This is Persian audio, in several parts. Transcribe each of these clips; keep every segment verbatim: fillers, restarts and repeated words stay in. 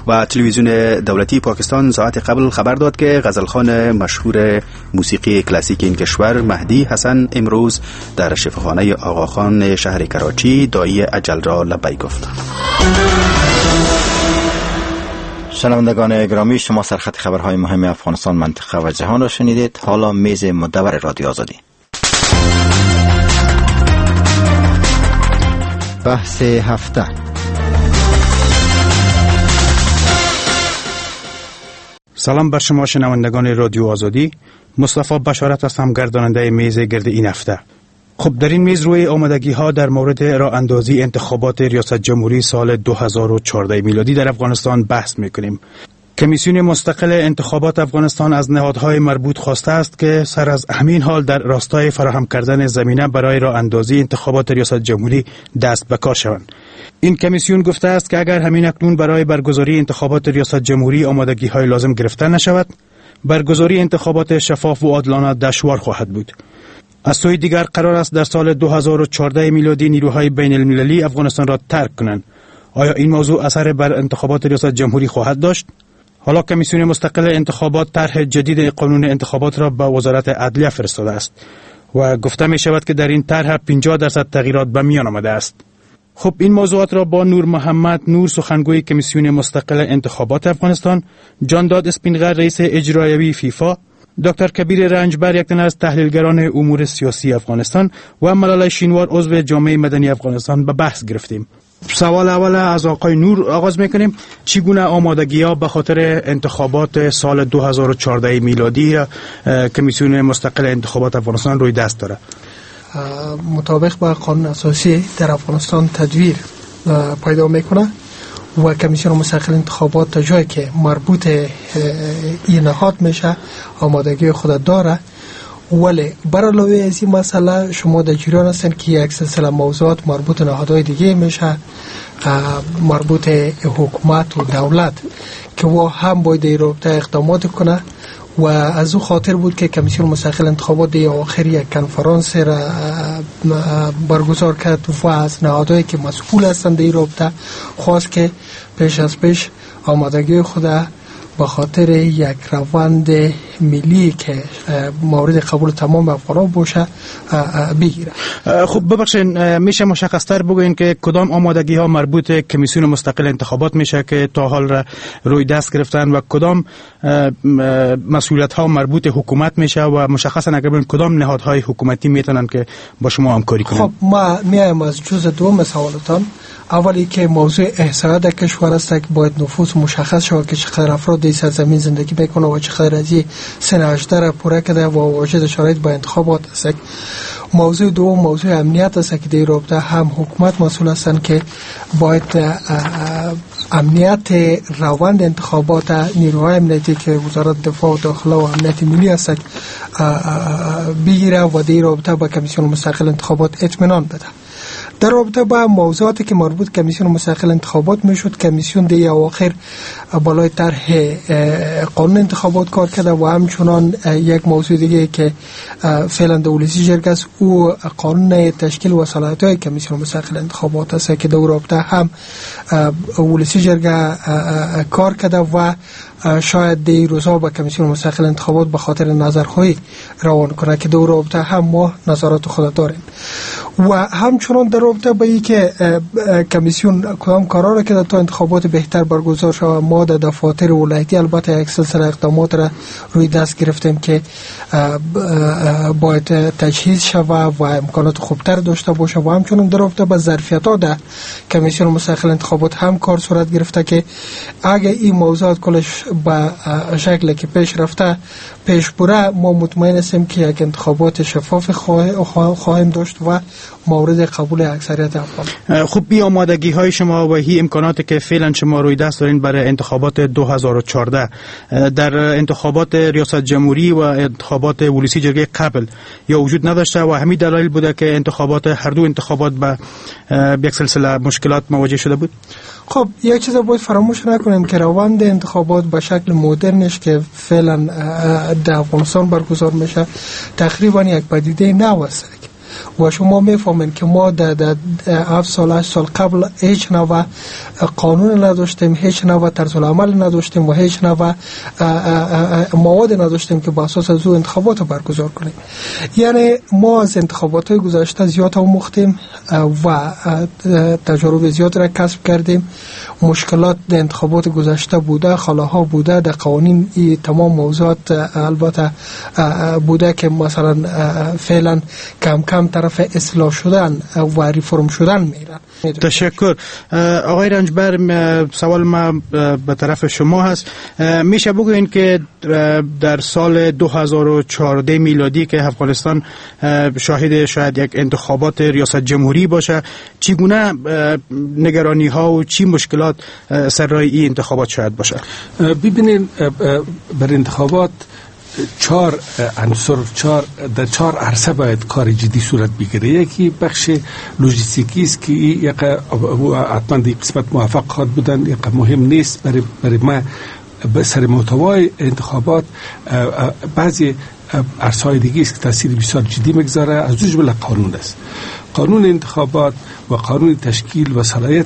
و تلویزیون دولتی پاکستان ساعت قبل خبر داد که غزلخوان مشهور موسیقی کلاسیک این کشور مهدی حسن امروز در شفاخانه آقاخان شهر کراچی داعی اجل را لبیک گفت. شنوندگان گرامی، شما سرخط خبرهای مهم افغانستان، منطقه و جهان را شنیدید. حالا میز مدور رادیو آزادی. بحث هفته. سلام بر شما شنوندگان رادیو آزادی. مصطفی بشارت هستم، گرداننده میز گرد این هفته. خب در این میز روی آمادگی ها در مورد راه اندازی انتخابات ریاست جمهوری سال دو هزار و چهارده میلادی در افغانستان بحث میکنیم. کمیسیون مستقل انتخابات افغانستان از نهادهای مربوط خواسته است که سر از همین حال در راستای فراهم کردن زمینه برای راه اندازی انتخابات ریاست جمهوری دست به کار شوند. این کمیسیون گفته است که اگر همین اکنون برای برگزاری انتخابات ریاست جمهوری آمادگی های لازم گرفته نشود، برگزاری انتخابات شفاف و عادلانه دشوار خواهد بود. از سوی دیگر قرار است در سال دو هزار و چهارده میلادی نیروهای بین المللی افغانستان را ترک کنند. آیا این موضوع اثر بر انتخابات ریاست جمهوری خواهد داشت؟ حالا کمیسیون مستقل انتخابات طرح جدید قانون انتخابات را به وزارت عدلیه فرستاده است و گفته می شود که در این طرح پنجاه درصد تغییرات به میان آمده است. خب این موضوعات را با نور محمد نور، سخنگوی کمیسیون مستقل انتخابات افغانستان، جانداد اسپینغر، رئیس اجرایی فیفا، دکتر کبیر رنجبر، یک تن از تحلیلگران امور سیاسی افغانستان، و ملال شینوار، عضو جامعه مدنی افغانستان به بحث گرفتیم. سوال اول از آقای نور آغاز میکنیم. چگونه آمادگی ها به خاطر انتخابات سال دو هزار و چهارده میلادی کمیسیون مستقل انتخابات افغانستان روی دست داره؟ مطابق با قانون اساسی در افغانستان تدویر پیدا میکنه و کمیسیون مستقل انتخابات تا جایی که مربوط این نهاد میشه آمادگی خود داره. ولی برعلاوه از این مسئله شما در جریان هستن که یک سلسله موضوعات مربوط نهادهای دیگه میشه، مربوط حکومت و دولت که و هم باید در رابطه اقدامات کنه و از او خاطر بود که کمیسیون مستقل انتخابات در آخر یک کنفرانس را برگزار کرد و از نهادهایی که مسئول هستند در رابطه خواست که پیش از پیش آمادگی خود به خاطر یک روند ملی که مورد قبول تمام افغانان باشه بگیره. خب ببخشید، میشه مشخص‌تر بگوین که کدام آمادگی ها مربوط کمیسیون مستقل انتخابات میشه که تا حال را روی دست گرفتن و کدام مسئولیت ها مربوط حکومت میشه و مشخصا اگر ببین کدام نهادهای حکومتی میتونن که با شما همکاری کنن؟ خب ما میایم از جزء دوم سوالتان. اولی که موضوع احصایه در کشور است که باید نفوس مشخص شود که چقدر افراد در سرزمین زندگی میکنه و چقدر از این سن هجده را پوره کرده و واجد شرایط با انتخابات است. موضوع دوم موضوع امنیت است که در رابطه هم حکومت مسئول هستند که باید امنیت روند انتخابات نیروهای امنیتی که وزارت دفاع و داخله و امنیت ملی است بگیره و در رابطه با کمیسیون مستقل انتخابات اطمینان بده. در رابطه با موضوعاتی که مربوط کمیسیون مستقل انتخابات میشد، کمیسیون در اواخر بالای طرح قانون انتخابات کار کرده و همچنان یک موضوع دیگه که فعلا دولتی جرگه است او قانون تشکیل و صلاحیت‌های کمیسیون مستقل انتخابات است که در رابطه هم ولسی جرگه کار کرده و شاید در روزها با کمیسیون مستقل انتخابات به خاطر نظرخواهی روان کنه که در رابطه هم ما نظرات خود داریم. و همچنان در رابطه با این که کمیسیون کدام کارا را که تا انتخابات بهتر برگزار شود، ما در دفاتر ولایتی البته یک سلسله اقدامات را روی دست گرفتیم که باید تجهیز شود و امکانات خوبتر داشته باشه و همچنان در رابطه با ظرفیت‌ها در کمیسیون مستقل انتخابات هم کار صورت گرفته که اگه این موضوعات کلش با شکلی که پیش رفته پیش بره، ما مطمئن هستیم که یک انتخابات شفاف خواهیم داشت و مورد قبول اکثریت افغان. خب بی آمادگی های شما و هی امکاناتی که فعلا شما روی دست دارین برای انتخابات دو هزار و چهارده در انتخابات ریاست جمهوری و انتخابات ولسی جرگه قبل یا وجود نداشته و همین دلایل بوده که انتخابات هر دو انتخابات به یک سلسله مشکلات مواجه شده بود؟ خب یک چیز باید فراموش نکنیم که روند انتخابات به شکل مدرنش که فعلا در افغانستان برگزار میشه تقریبا یک پدیده نو است. و شما میفهمین که ما در در هفت سال هشت سال قبل هیچ نوع قانون نداشتیم، هیچ نوع طرز العمل نداشتیم و هیچ نوع مواد نداشتیم که با اساس از او انتخابات برگزار کنیم. یعنی ما از انتخابات های گذشته زیاد آموختیم و تجربه زیاد را کسب کردیم. مشکلات در انتخابات گذشته بوده، خلاها بوده، در قوانین ای تمام موضوعات البته بوده که مثلا فعلا کم کم طرف اصلاح شدن و ریفرم شدن میرن. تشکر. آقای رنجبر، سوال ما به طرف شما هست. میشه بگوین که در سال دو هزار و چهارده میلادی که افغانستان شاهد شاید یک انتخابات ریاست جمهوری باشه، چگونه نگرانی ها و چی مشکلات سر راه این انتخابات شاید باشه؟ ببینین، بر انتخابات چهار عنصر چهار در چهار عرصه باید کار جدی صورت بگیره. یکی بخش لوجستیکی است که یک حتما دی قسمت موفق خواهد بودن، یک مهم نیست برای برای ما. سر محتوای انتخابات بعضی عرصه‌های دیگه است که تاثیر بسیار جدی میگذاره. از دو جمله قانون است. قانون انتخابات و قانون تشکیل و صلاحیت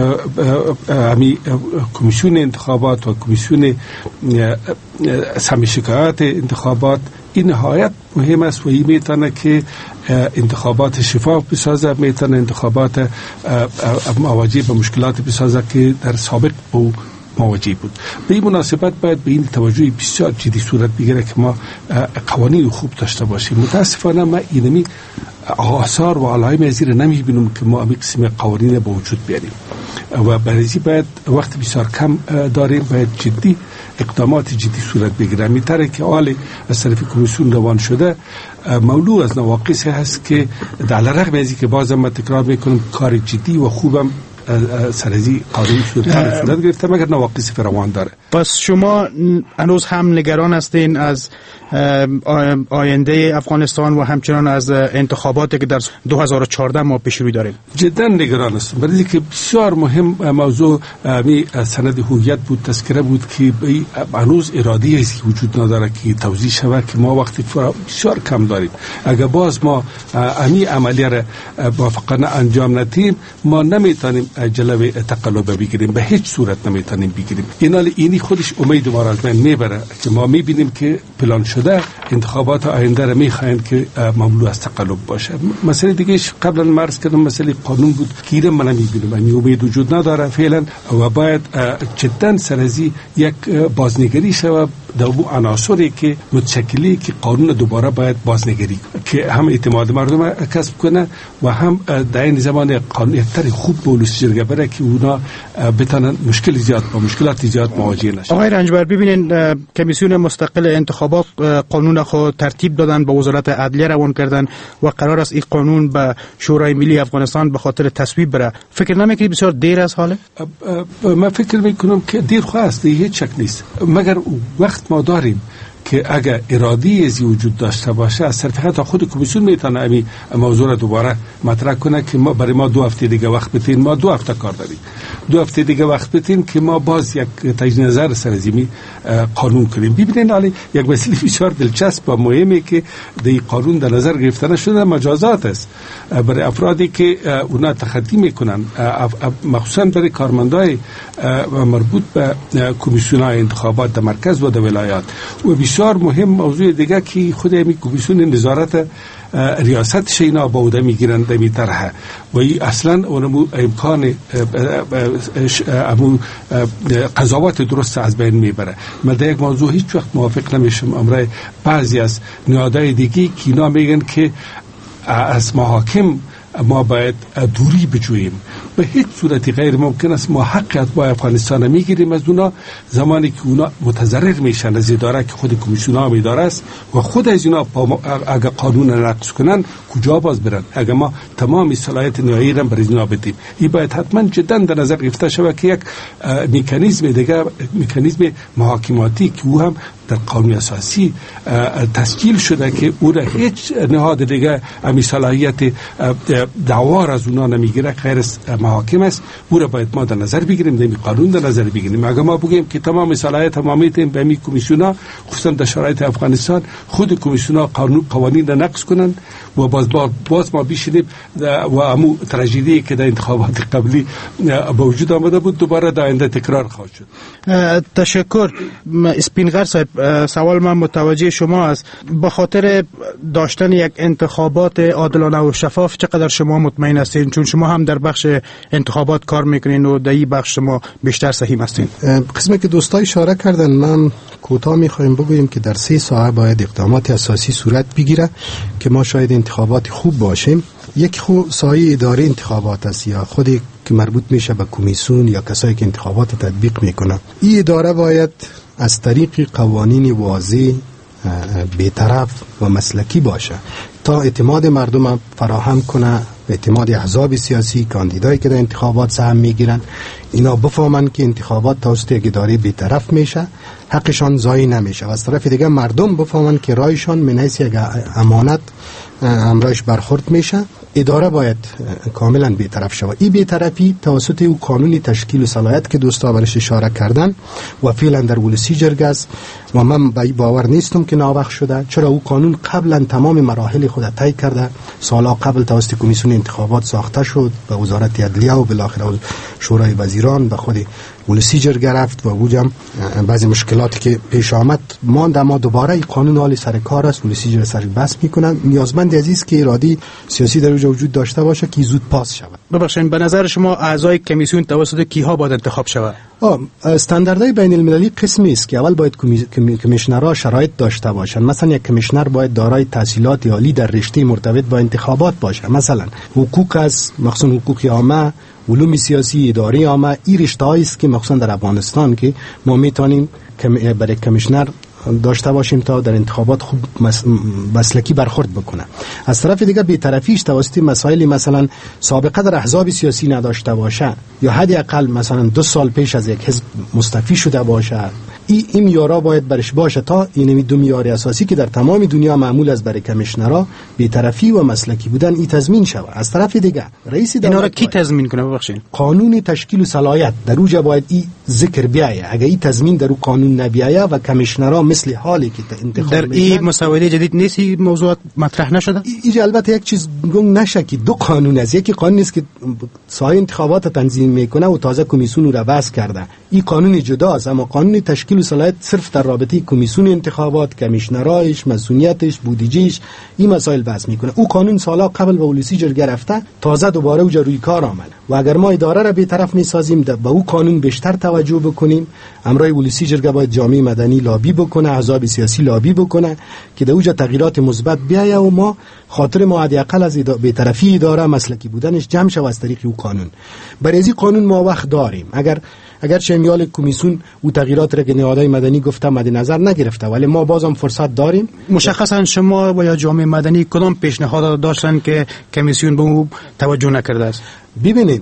امی کمیسیون انتخابات و کمیسیون سمی شکایات انتخابات این نهایت مهم است و این میتونه که انتخابات شفاف بسازه، میتونه انتخابات مواجه به مشکلات بسازه که در سابق با مواجه بود. به این مناسبت باید به این توجه بسیار جدی صورت بگیره که ما قوانین خوب داشته باشیم. متاسفانه ما اینمی آثار و علائم از این نمی بینم که ما امی قسم قوانین با وجود بیاریم و برای باید وقت بسیار کم داریم، باید جدی اقدامات جدی صورت بگیره. میتره که آل از طرف کمیسیون روان شده مولو از نواقص هست که در رغم از که بازم ما تکرار میکنم کار جدی و خوبم سرزی قانون صورت گرفته مگر نواقص فراوان داره. پس شما هنوز هم نگران هستین از آینده افغانستان و همچنان از انتخاباتی که در دو هزار و چهارده ما پیش روی داریم؟ جدا نگران هستم، برای اینکه بسیار مهم موضوع می سند هویت بود، تذکره بود که هنوز ارادی است که وجود نداره که توضیح شود که ما وقتی بسیار کم داریم. اگر باز ما امی عملیه را موافقانه انجام ندیم ما نمیتونیم جلوه تقلب بگیریم، به هیچ صورت نمیتونیم بگیریم. اینال اینی خودش امید ما را از بین میبره که ما میبینیم که پلان شده انتخابات آینده را میخواهند که مملو از تقلب باشه. مسئله دیگه قبلا مرز کردم مسئله قانون بود که ایره من نمیبینم، این امید وجود نداره فعلا و باید جدا سرزی یک بازنگری شود در اون عناصری که متشکلی که قانون دوباره باید بازنگری که هم اعتماد مردم کسب کنه و هم در این زمان قانون یکتر خوب بولوس جرگه بره که اونا بتونن مشکل زیاد با مشکلات زیاد مواجه نشن. آقای رنجبر، ببینین کمیسیون مستقل انتخابات قانون خود ترتیب دادن، به وزارت عدلیه روان کردن و قرار است این قانون به شورای ملی افغانستان به خاطر تصویب بره. فکر نمیکنید بسیار دیر از حاله؟ من فکر میکنم که دیر خواست، هیچ شک نیست، مگر وقت ما داریم که اگر ارادی از وجود داشته باشه از طرف حتی خود کمیسیون میتونه امی موضوع را دوباره مطرح کنه که ما برای ما دو هفته دیگه وقت بدین. ما دو هفته کار داریم، دو هفته دیگه وقت بدین که ما باز یک تجدید نظر سرزمی قانون کنیم. ببینید علی یک مسئله بسیار دلچسب و مهمه که در قانون در نظر گرفته نشده مجازات است برای افرادی که اونا تخطی میکنن، مخصوصا برای کارمندای مربوط به کمیسیون‌های انتخابات در مرکز و در ولایات. و بسیار مهم موضوع دیگه که خود امی کمیسیون نظارت ریاست شینا با اوده میگیرن دمی طرحه و ای اصلا اونمو امکان امو قضاوت درست از بین میبره. من در یک موضوع هیچ وقت موافق نمیشم. امره بعضی از نهادهای دیگی که اینا میگن که از محاکم ما باید دوری بجوییم، به هیچ صورتی غیر ممکن است. ما حقیقت با افغانستان میگیریم از اونا زمانی که اونا متضرر میشن از اداره که خود کمیسیون ها اداره است و خود از اونا اگر قانون نقض کنن کجا باز برن اگر ما تمام صلاحیت نهایی را برای اونا بدیم. این باید حتما جدا در نظر گرفته شود که یک مکانیزم دیگه، مکانیزم محاکماتی که او هم در قانون اساسی تسجیل شده که او را هیچ نهاد دیگه امی صلاحیت دعوا از اونا نمیگیره غیر از محاکم است، او را باید ما در نظر بگیریم، در قانون در نظر بگیریم. اگر ما بگیم که تمام صلاحیت مامیت به همین کمیسیون‌ها، خصوصا در شرایط افغانستان، خود کمیسیون‌ها قانون قوانین را نقض کنند و باز باز ما بشینیم و همون تراژدی که در انتخابات قبلی به وجود آمده بود دوباره در آینده تکرار خواهد شد. تشکر. اسپینغر صاحب، سوال من متوجه شما است. به خاطر داشتن یک انتخابات عادلانه و شفاف چقدر شما مطمئن هستین؟ چون شما هم در بخش انتخابات کار میکنین و در این بخش شما بیشتر صحیح هستین. قسمی که دوستای اشاره کردن، من کوتاه میخوایم بگویم که در سه ساعت باید اقدامات اساسی صورت بگیره که ما شاید انتخابات خوب باشیم. یک خو سایه اداره انتخابات است یا خودی که مربوط میشه به کمیسیون یا کسایی که انتخابات تطبیق میکنن. این اداره باید از طریق قوانین واضح، بی‌طرف و مسلکی باشه تا اعتماد مردم فراهم کنه، اعتماد احزاب سیاسی، کاندیدایی که در انتخابات سهم میگیرن، اینا بفهمن که انتخابات توسط یک اداره بی‌طرف میشه، حقشان ضایع نمیشه و از طرف دیگه مردم بفهمن که رایشان من حیث یک امانت امرایش برخورد میشه. اداره باید کاملا بی‌طرف شود. این بی‌طرفی توسط او قانونی تشکیل و صلاحیت که دوستا برش اشاره کردن و فعلا در ولسی جرگه است و من به باور نیستم که ناوقت شده، چرا او قانون قبلا تمام مراحل خود طی کرده، سالا قبل توسط کمیسیون انتخابات ساخته شد، به وزارت عدلیه و بالاخره شورای وزیران به خود ولسی جرگه رفت و اوجم بعضی مشکلاتی که پیش آمد ماند، اما دوباره این قانون حالی سر کار است، ولسی جرگه سر بس میکنن. نیازمند عزیز که ارادی سیاسی در اوج وجود داشته باشه که زود پاس شود. ببخشید، به نظر شما اعضای کمیسیون توسط کیها باید انتخاب شود؟ استانداردهای بین المللی قسمی است که اول باید کمیشنرها شرایط داشته باشند. مثلا یک کمیشنر باید دارای تحصیلات عالی در رشته مرتبط با انتخابات باشه، مثلا حقوق است، مخصوصا حقوق عامه، علوم سیاسی، اداره عامه. این رشته‌هایی است که مخصوصا در افغانستان که ما میتونیم برای کمیشنر داشته باشیم تا در انتخابات خوب مسلکی برخورد بکنه. از طرف دیگه بی‌طرفیش توسط مسائلی مثلا سابقه در احزاب سیاسی نداشته باشه یا حداقل مثلا دو سال پیش از یک حزب مستعفی شده باشه، این این معیارا باید برش باشه تا این دو معیار اساسی که در تمام دنیا معمول است برای کمیشنرها، بی‌طرفی و مسلکی بودن، این تضمین شود. از طرف دیگه رئیس دولت اینا را کی تضمین کنه؟ ببخشید، قانون تشکیل و صلاحیت در اوجا باید این ذکر بیایه. اگر این تضمین در قانون نبیایه و کمیشنرها مثل حالی که انتخاب در این مسوده جدید نیست این موضوعات مطرح نشده. این البته یک چیز گنگ نشه که دو قانون است، یکی قانون است که سایر انتخابات تنظیم میکنه و تازه کمیسیون رو وضع کرده، این قانون جداست، اما قانون تشکیل و صلاحیت صرف در رابطه کمیسیون انتخابات، کمیشنرایش، مسئولیتش، بودجهش، این مسائل بحث میکنه. او قانون سالا قبل به ولسی جرگه رفته، تازه دوباره اوجا روی کار آمد و اگر ما اداره را بی‌طرف میسازیم به او قانون بیشتر توجه بکنیم، امرای ولسی جرگه باید جامعه مدنی لابی بکنه، احزاب سیاسی لابی بکنه که در اوجا تغییرات مثبت بیاید و ما خاطر ما حداقل از بی‌طرفی اداره مسلکی بودنش جمع شود از طریق او قانون. برای این قانون ما وقت داریم. اگر اگر چمیال کمیسیون و تغییرات را که نهادهای مدنی گفته مد نظر نگرفته، ولی ما بازم فرصت داریم. مشخصا شما و یا جامعه مدنی کدام پیشنهاد داشتن که کمیسیون به او توجه نکرده است؟ ببینید،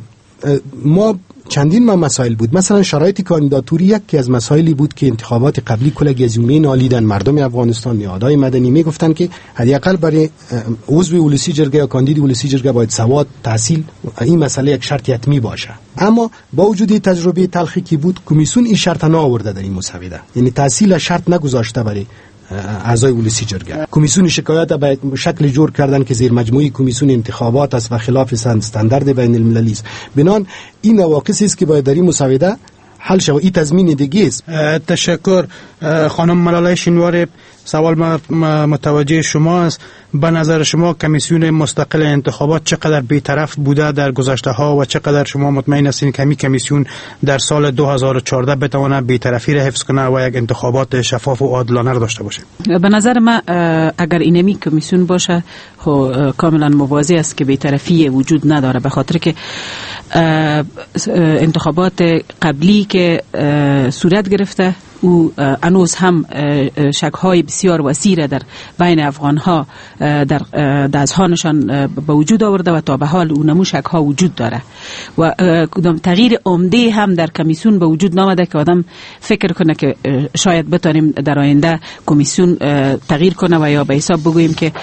ما چندین ما مسائل بود. مثلا شرایط کاندیداتوری یکی از مسائلی بود که انتخابات قبلی کل گزیمه نالیدن مردم افغانستان، نهادهای مدنی میگفتن که حداقل برای عضو ولسی جرگه یا کاندید ولسی جرگه باید سواد، تحصیل، این مسئله یک شرط حتمی باشه. اما با وجود تجربه تلخی که بود، کمیسیون این شرط نآورده در این مسوده، یعنی تحصیل شرط نگذاشته برای اعضای ولسی جرگه. کمیسیون شکایت به شکل جور کردن که زیر مجموعه کمیسیون انتخابات است و خلاف استاندارد بین المللی است. بنان این نواقصی است که باید در این مسوده حل شود. این تضمین دیگه است. تشکر. خانم ملاله شینواری، سوال متوجه شما است. به نظر شما کمیسیون مستقل انتخابات چقدر بی‌طرف بوده در گذشته ها و چقدر شما مطمئن هستین که این کمیسیون در سال دو هزار و چهارده بتونه بی‌طرفی را حفظ کنه و یک انتخابات شفاف و عادلانه را داشته باشه؟ به نظر من اگر اینمی کمیسیون باشه خب کاملا موازی است که بی‌طرفی وجود نداره، به خاطر که انتخابات قبلی که صورت گرفته او هنوز هم شک های بسیار وسیع در بین افغان ها در دزهانشان به وجود آورده و تا به حال اون نمو شک ها وجود داره و کدام تغییر عمده هم در کمیسیون به وجود نامده که آدم فکر کنه که شاید بتانیم در آینده کمیسیون تغییر کنه و یا به حساب بگوییم که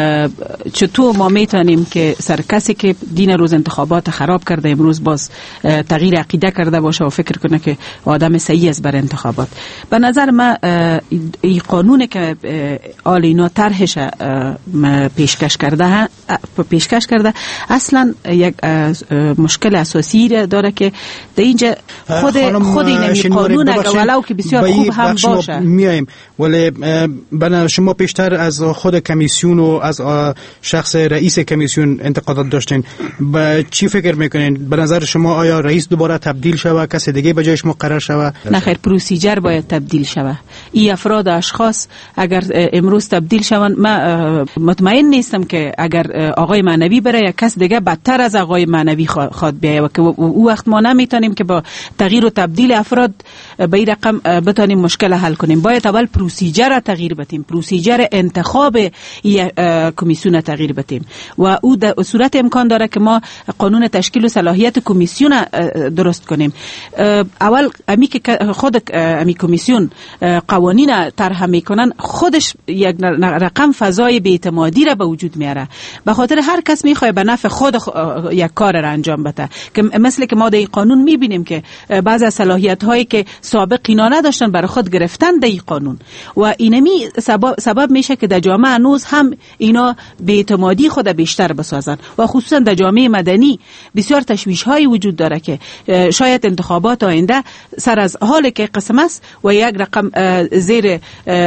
چطور ما میتونیم که سر کسی که دین روز انتخابات خراب کرده امروز باز تغییر عقیده کرده باشه و فکر کنه که آدم صحیح است برای انتخابات. به نظر من این قانون که آل اینا طرحش پیشکش کرده پیشکش کرده اصلا یک مشکل اساسی داره که در اینجا خود خود این قانون اگه ولو که بسیار خوب هم باشه میایم ولی بنا شما پیشتر از خود کمیسیون و از شخص رئیس کمیسیون انتقادات داشتین، با چی فکر میکنین؟ به نظر شما آیا رئیس دوباره تبدیل شوه، کسی دیگه به جایش مقرر شوه؟ نه خیر، پروسیجر باید تبدیل شوه. این افراد اشخاص اگر امروز تبدیل شون، من مطمئن نیستم که اگر آقای معنوی بره یا کس دیگه بدتر از آقای معنوی خواد بیایه و که او وقت ما نمیتونیم که با تغییر و تبدیل افراد به این رقم بتونیم مشکل حل کنیم. باید اول پروسیجر را تغییر بدیم، پروسیجر انتخاب این کمیسیون تغییر بدیم و او در صورت امکان داره که ما قانون تشکیل و صلاحیت کمیسیون درست کنیم. اول امی که خود امی کمیسیون قوانین طرح میکنن، خودش یک رقم فضای بی‌اعتمادی را به وجود میاره، به خاطر هر کس میخواد به نفع خود یک کار را انجام بده، که مثل که ما در این قانون میبینیم که بعضی از صلاحیت هایی که سابق اینا نداشتن برای خود گرفتن در این قانون و اینمی سبب, سبب میشه که در جامعه هنوز هم اینا بی‌اعتمادی خود بیشتر بسازن و خصوصا در جامعه مدنی بسیار تشویش هایی وجود داره که شاید انتخابات آینده سر از حال که قسم است و یک رقم زیر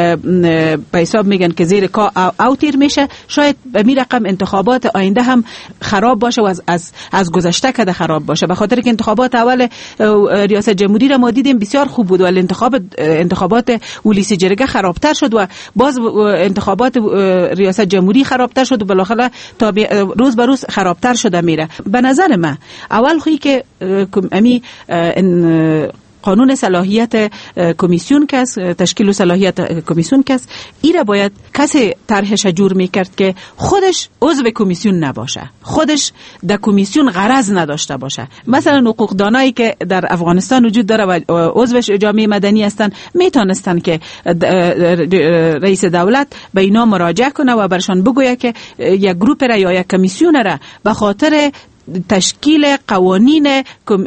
به حساب میگن که زیر کا او تیر میشه، شاید به می رقم انتخابات آینده هم خراب باشه و از از, از گذشته که خراب باشه، به خاطر که انتخابات اول ریاست جمهوری را ما دیدیم بسیار خوب بود ولی انتخاب انتخابات ولیسی جرگه خرابتر شد و باز انتخابات ریاست جمهوری خرابتر شد و بالاخره تا روز به روز خرابتر شده میره. به نظر من اول خویی که امی قانون صلاحیت کمیسیون کس تشکیل و صلاحیت کمیسیون کس ایره باید کسی طرحش جور میکرد که خودش عضو کمیسیون نباشه، خودش در کمیسیون غرض نداشته باشه. مثلا حقوق دانایی که در افغانستان وجود داره و عضو جامعه مدنی هستن میتونستن که رئیس دولت به اینا مراجعه کنه و برشان بگویه که یک گروپ را یا یک کمیسیون را به خاطر تشکیل قوانین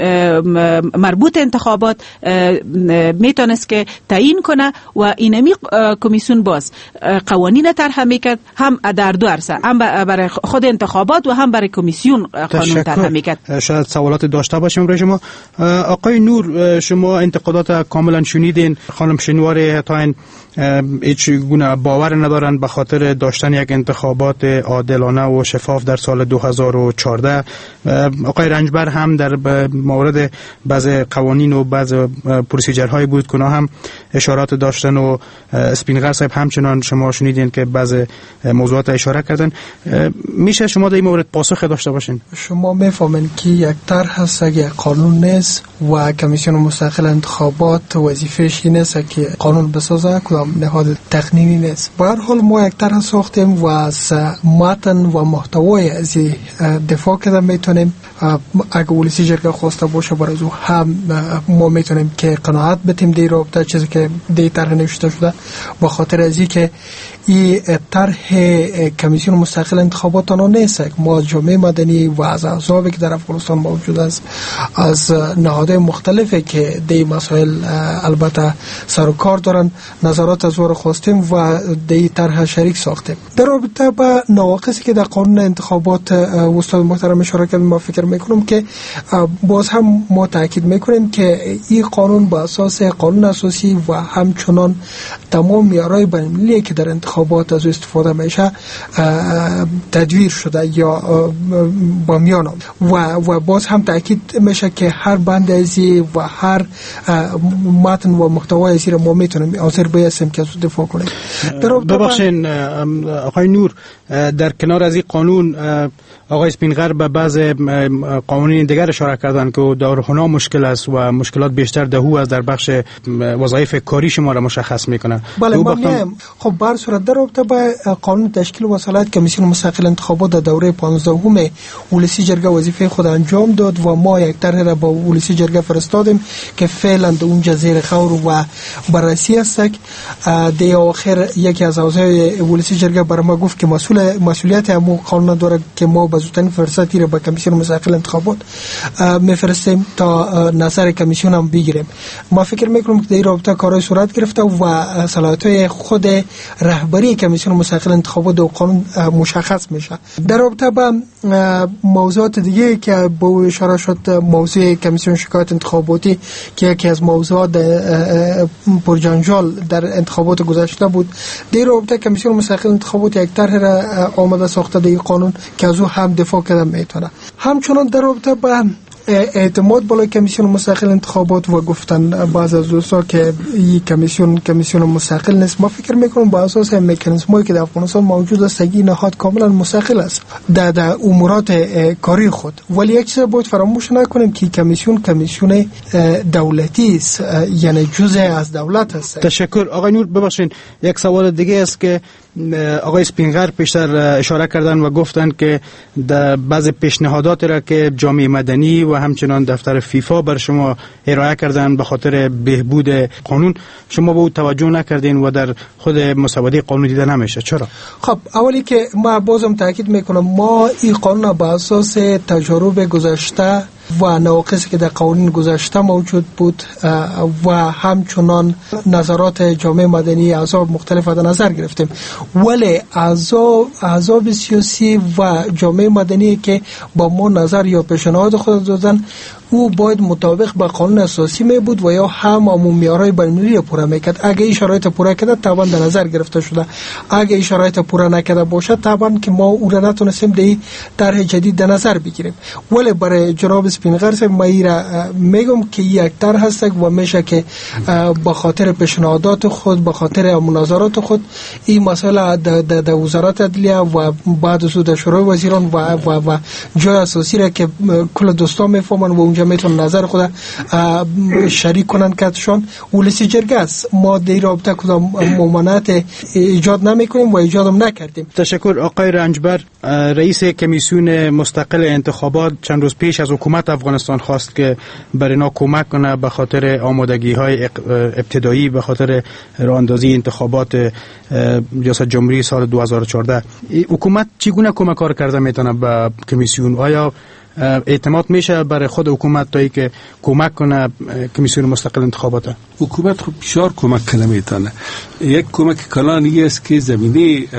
مربوط انتخابات میتونست که تعیین کنه و اینمی کمیسیون باز قوانین طرح میکرد، هم در دو عرصه، هم برای خود انتخابات و هم برای کمیسیون قانون طرح میکرد. شاید سوالات داشته باشیم برای شما. آقای نور، شما انتقادات کاملا شنیدین. خانم شنوار تا هیچ گونه باور ندارن به خاطر داشتن یک انتخابات عادلانه و شفاف در سال دو هزار و چهارده. آقای رنجبر هم در مورد بعض قوانین و بعض پروسیجرهای بود که هم اشارات داشتن و اسپینغر صاحب همچنان شما شنیدین که بعض موضوعات اشاره کردن. میشه شما در این مورد پاسخ داشته باشین؟ شما میفهمین که یک طرح هست، یک قانون نیست و کمیسیون مستقل انتخابات وظیفه‌اش این است که قانون بسازه، کدام نهاد تقنینی نیست. به هر حال ما یک طرح ساختیم و از متن و محتوای از دفاع کردن میتونیم. اگه ولیسی جرگه خواسته باشه برای او هم ما میتونیم که قناعت بدیم در رابطه چیزی که در طرح نوشته شده، به خاطر از اینکه این طرح کمیسیون مستقل انتخابات آنها نیست. ما جامعه مدنی و از احزابی که در افغانستان موجود است، از نهادهای مختلفی که در مسائل البته سر و کار دارن، نظرات از او خواستیم و در طرح شریک ساختیم. در رابطه با نواقصی که در قانون انتخابات استاد محترم اشاره کردن، ما فکر میکنم که باز هم ما تاکید میکنیم که این قانون با اساس قانون اساسی و همچنان تمام معیارهای بین‌المللی که در انتخابات از استفاده میشه تدویر شده یا با میان و و باز هم تاکید میشه که هر بند ازی و هر متن و محتوای ازی رو ما میتونیم حاضر بایستیم که از دفاع کنیم. ببخشین آقای نور، در کنار از این قانون آقای اسپینغر به بعض بعض قوانین دیگر اشاره کردن که در هنا مشکل است و مشکلات بیشتر دهو از در بخش وظایف کاری شما را مشخص میکنه. بله ما میایم. خب بر صورت در رابطه با قانون تشکیل و صلاحیت کمیسیون مستقل انتخابات در دوره پانزدهم ولسی جرگه وظیفه خود انجام داد و ما یک طرح را با ولسی جرگه فرستادیم که فعلا در اونجا زیر خور و بررسی است. دی آخر یکی از اعضای ولسی جرگه بر ما گفت که مسئول مسئولیت همون قانون داره که ما به زودترین فرصتی را به کمیسیون مستقل انتخابات میفرستیم تا نظر کمیسیون هم بگیریم. ما فکر میکنم که در رابطه کارهای صورت گرفته و صلاحیت خود رهبری کمیسیون مستقل انتخابات و قانون مشخص میشه. در رابطه با موضوعات دیگه که با اشاره شد، موضوع کمیسیون شکایت انتخاباتی که یکی از موضوعات پرجنجال در انتخابات گذشته بود، در رابطه کمیسیون مستقل انتخابات یک طرح را آماده ساخته در قانون که از او هم دفاع کردن میتونه. همچنان در رابطه با اعتماد بالای کمیسیون مستقل انتخابات و گفتن بعض از دوستا که این کمیسیون کمیسیون مستقل نیست، ما فکر میکنم با اساس مکانیزمایی که در افغانستان موجود است این نهاد کاملا مستقل است در در امورات کاری خود. ولی یک چیز باید فراموش نکنیم که کمیسیون کمیسیون دولتی است، یعنی جزء از دولت است. تشکر آقای نور. ببخشید یک سوال دیگه است که آقای سپینغر پیشتر اشاره کردن و گفتن که در بعض پیشنهادات را که جامعه مدنی و همچنان دفتر فیفا بر شما ارائه کردن به خاطر بهبود قانون، شما به او توجه نکردین و در خود مسوده قانون دیده نمیشه. چرا؟ خب اولی که ما بازم تاکید میکنم ما این قانون با اساس تجارب گذشته و نواقصی که در قوانین گذشته موجود بود و همچنان نظرات جامعه مدنی احزاب مختلف در نظر گرفتیم، ولی احزاب احزاب سیاسی و جامعه مدنی که با ما نظر یا پیشنهاد خود دادن او باید مطابق با قانون اساسی می بود و یا هم معیارهای بین‌المللی پورا میکرد. اگه این شرایط پورا کرده طبعا در نظر گرفته شده، اگه این شرایط پورا نکرده باشد طبعا که ما او را نتونستیم در طرح جدید در نظر بگیریم. ولی برای جناب سپینغر صاحب ما را میگم که یک طرح هست و میشه که با خاطر پیشنهادات خود، با خاطر مناظرات خود این مسئله در وزارت عدلیه و بعد از در شورای وزیران و و و جای اساسی را که کل دوستان میفهمن و اونجا میتونن نظر خود شریک کنن کاتشون ولسی جرگه است. ما در رابطه کدام ممانعت ایجاد نمیکنیم و ایجادم نکردیم. تشکر. آقای رنجبر، رئیس کمیسیون مستقل انتخابات چند روز پیش از حکومت افغانستان خواست که بر اینا کمک کنه به خاطر آمادگی های ابتدایی به خاطر راه اندازی انتخابات ریاست جمهوری سال دو هزار و چهارده. حکومت چگونه کمک کار کرده میتونه به کمیسیون؟ آیا اعتماد میشه برای خود حکومت تا ای که کمک کنه کمیسیون مستقل انتخابات؟ حکومت خب بسیار کمک کنه میتونه. یک کمک کلانی است که زمینه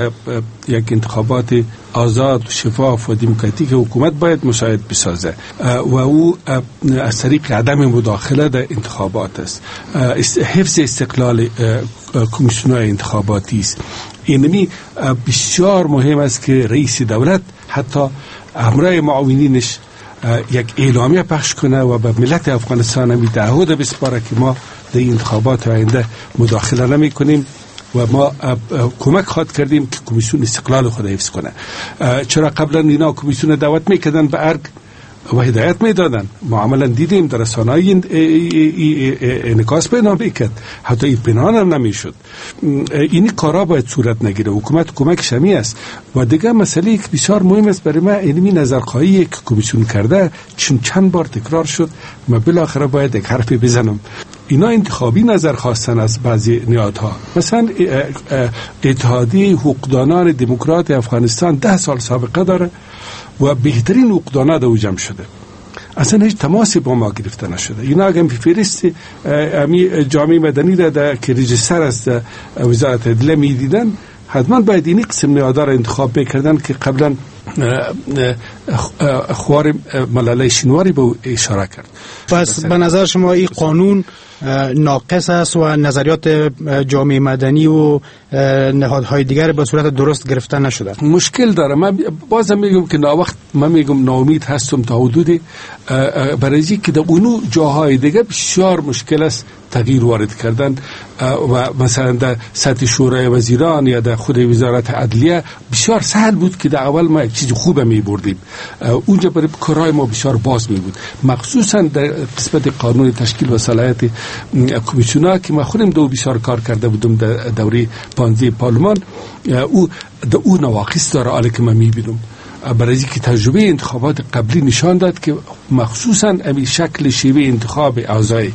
یک انتخابات آزاد، شفاف و دموکراتیک حکومت باید مساعد بسازه و او از طریق عدم مداخله در انتخابات است. حفظ استقلال کمیسیون‌های انتخاباتی است. اینمی بسیار مهم است که رئیس دولت حتی همراه معاونینش یک اعلامیه پخش کنه و به ملت افغانستان همی تعهد بسپاره که ما در انتخابات آینده مداخله نمی کنیم و ما کمک خواهد کردیم که کمیسیون استقلال خود حفظ کنه. چرا قبلا اینا کمیسیون دعوت میکردن به ارگ و هدایت میدادن، ما عملا دیدیم در رسانه‌های انعکاس پیدا میکرد، حتی این پنهان هم نمیشد. این کارا باید صورت نگیره. حکومت کمک شمی است. و دیگه مسئله که بسیار مهم است برای ما علمی نظرخواهی که کمیسیون کرده چون چند بار تکرار شد، ما بالاخره باید یک حرفی بزنم. اینا انتخابی نظر خواستن از بعضی نهادها. مثلا اتحادیه حقوقدانان دموکرات افغانستان ده سال سابقه داره و بهترین حقوقدانا در جمع شده، اصلا هیچ تماسی با ما گرفته نشده. اینا اگه فهرست امی جامعه مدنی را که رجیستر از وزارت عدلیه میدیدن، حتما باید این قسم نهادها را انتخاب بکردن که قبلا خوار ملاله شینواری به اشاره کرد. پس به نظر شما این قانون ناقص است و نظریات جامعه مدنی و نهادهای دیگر به صورت درست گرفته نشده؟ مشکل داره. من بازم میگم که نا وقت من میگم ناامید هستم تا حدودی، برای اینکه در اونو جاهای دیگه بسیار مشکل است تغییر وارد کردن و مثلا در سطح شورای وزیران یا در خود وزارت عدلیه بسیار سهل بود که در اول ما یک چیز نتیجه خوب می بردیم. اونجا برای کارهای ما بسیار باز می بود، مخصوصا در قسمت قانون تشکیل و صلاحیت کمیسیون‌ها که ما خودم دو بسیار کار کرده بودم در دوره پانزده پارلمان. او در او نواقص داره حالا که من می بینم، برای اینکه تجربه انتخابات قبلی نشان داد که مخصوصا امی شکل شیوه انتخاب اعضای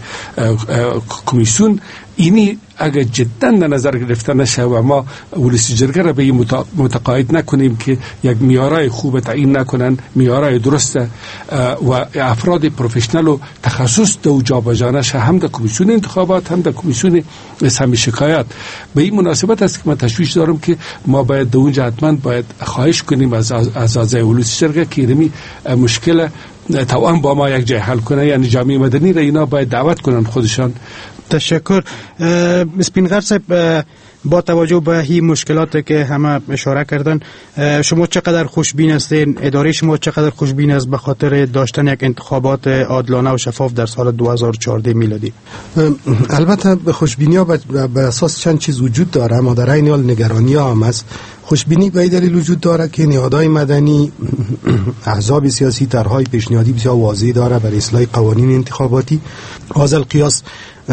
کمیسیون اینی اگر جدا در نظر گرفته نشه و ما ولسی جرگه را به این متقاعد نکنیم که یک معیارای خوب تعیین نکنن، معیارای درست و افراد پروفشنال و تخصص دو جابجانش هم در کمیسیون انتخابات هم در کمیسیون سمی شکایت. به این مناسبت است که من تشویش دارم که ما باید در اونجا حتما باید خواهش کنیم از از اعضای ولسی جرگه که اینمی مشکل توان با ما یک جای حل کنه، یعنی جامعه مدنی را اینا باید دعوت کنن خودشان. تشکر. اسپینغر صاحب، با توجه به این مشکلات که همه اشاره کردن، شما چقدر خوشبین هستین؟ اداره شما چقدر خوشبین است به خاطر داشتن یک انتخابات عادلانه و شفاف در سال دو هزار و چهارده میلادی؟ البته خوشبینی ها به اساس چند چیز وجود داره، اما در این حال نگرانی ها هم است. خوشبینی به دلیل وجود داره که نهادهای مدنی، احزاب سیاسی طرحهای پیشنهادی بسیار واضح داره برای اصلاح قوانین انتخاباتی. از القیاس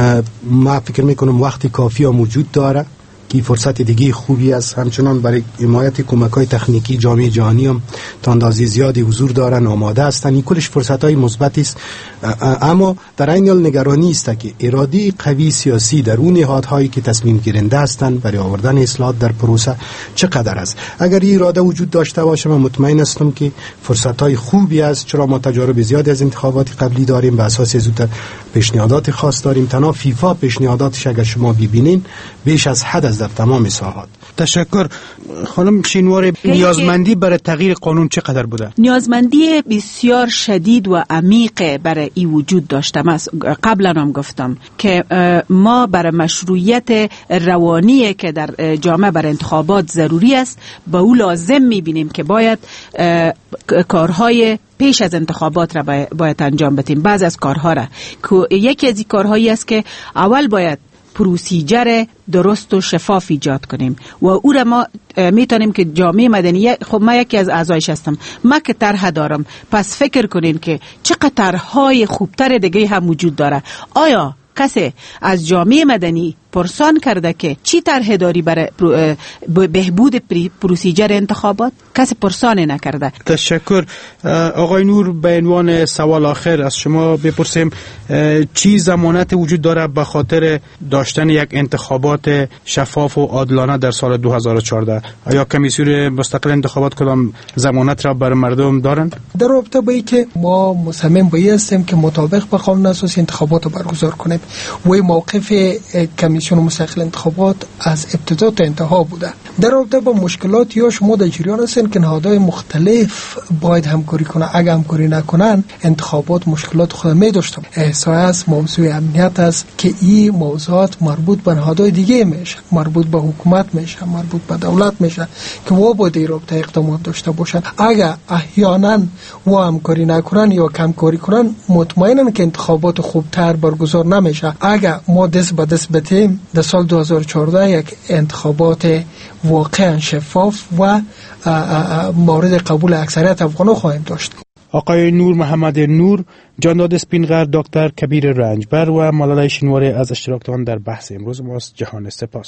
ما فکر میکنم وقت کافی ها موجود داره که فرصت دیگه خوبی است. همچنان برای حمایت کمک‌های تکنیکی جامعه جهانی هم تا اندازه زیادی حضور دارن، آماده هستن. این کلش فرصت‌های مثبتی است، اما در این حال نگرانی است که اراده قوی سیاسی در اون نهادهایی که تصمیم گیرنده هستند برای آوردن اصلاحات در پروسه چقدر است. اگر این اراده وجود داشته باشه من مطمئن هستم که فرصت‌های خوبی است، چرا ما تجارب زیادی از انتخابات قبلی داریم، به اساس زودتر پیشنهادات خاص داریم. تنها فیفا پیشنهاداتش اگر شما ببینین بیش از حد از در تمام ساحات. تشکر. خانم شینواری، نیازمندی برای تغییر قانون چقدر بوده؟ نیازمندی بسیار شدید و عمیق برای این وجود داشته. من قبلا هم گفتم که ما برای مشروعیت روانی که در جامعه برای انتخابات ضروری است، با او لازم میبینیم که باید کارهای پیش از انتخابات را باید انجام بدیم. بعض از کارها را که یکی از این کارهایی است که اول باید پروسیجر درست و شفاف ایجاد کنیم و او را ما میتونیم که جامعه مدنی، خب ما یکی از اعضایش هستم، ما که طرح دارم، پس فکر کنین که چقدر طرح‌های خوبتر دیگه هم وجود داره. آیا کسی از جامعه مدنی پرسان کرده که چی طرح داری برای بهبود پروسیجر انتخابات؟ کسی پرسان نکرده. تشکر. آقای نور، به عنوان سوال آخر از شما بپرسیم، چی ضمانت وجود داره به خاطر داشتن یک انتخابات شفاف و عادلانه در سال دو هزار و چهارده؟ آیا کمیسیون مستقل انتخابات کدام ضمانت را بر مردم دارند؟ در رابطه با اینکه ما مصمم به این هستیم که مطابق با قانون اساسی انتخابات رو برگزار کنیم و موقف کمیسیون مستقل انتخابات از ابتدا تا انتها بوده. در رابطه با مشکلات یا شما در جریان هستین که نهادهای مختلف باید همکاری کنن، اگه همکاری نکنن انتخابات مشکلات خود می داشتن. احساس موضوع امنیت است که این موضوعات مربوط به نهادهای دیگه میشه، مربوط به حکومت میشه، مربوط به دولت میشه که و باید این رابطه اقدامات داشته باشن. اگه احیانا و همکاری نکنن یا کمکاری کنن مطمئنم که انتخابات خوبتر برگزار نمیشه. اگه ما دست به دست بتیم در سال دو هزار و چهارده یک انتخابات واقعا شفاف و مورد قبول اکثریت افغانان خواهیم داشت. آقای نور محمد نور، جانداد اسپینغر، دکتر کبیر رنجبر و ملالای شینواری از اشتراکتان در بحث امروز ماست. جهان سپاس.